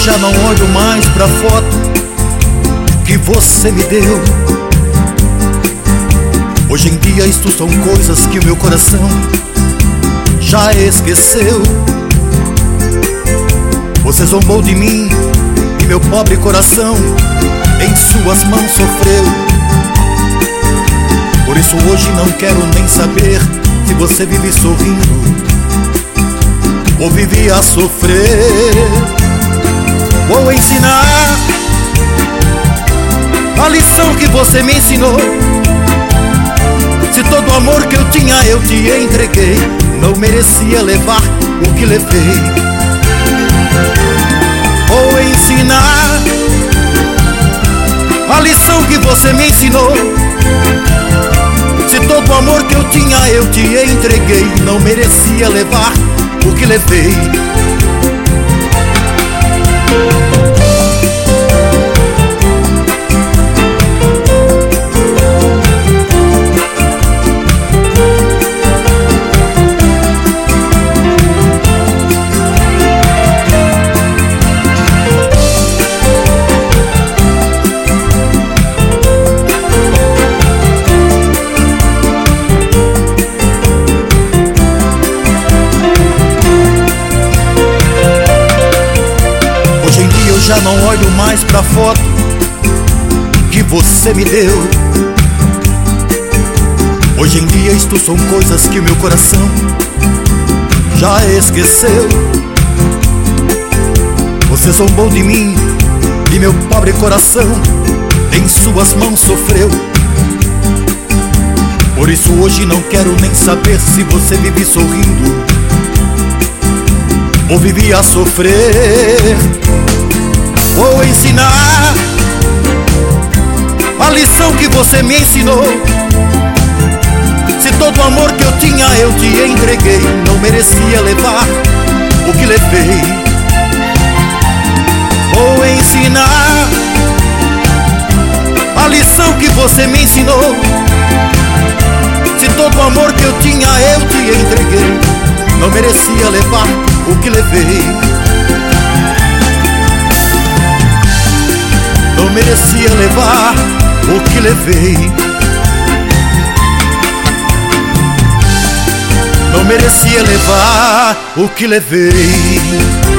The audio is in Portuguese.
já não olho mais pra foto que você me deu. Hoje em dia isto são coisas que o meu coração já esqueceu. Você zombou de mim e meu pobre coração em suas mãos sofreu. Por isso hoje não quero nem saber se você vive sorrindo ou vive a sofrer. Vou ensinar a lição que você me ensinou. Se todo o amor que eu tinha eu te entreguei, não merecia levar o que levei. Vou ensinar a lição que você me ensinou. Se todo o amor que eu tinha eu te entreguei, não merecia levar o que levei. Já não olho mais pra foto que você me deu. Hoje em dia isto são coisas que meu coração já esqueceu. Você zombou de mim e meu pobre coração em suas mãos sofreu. Por isso hoje não quero nem saber se você vive sorrindo ou vive a sofrer. Vou ensinar a lição que você me ensinou. Se todo o amor que eu tinha eu te entreguei, não merecia levar o que levei. Vou ensinar a lição que você me ensinou. Se todo o amor que eu tinha eu te entreguei, não merecia levar o que levei. Não merecia levar o que levei. Não merecia levar o que levei.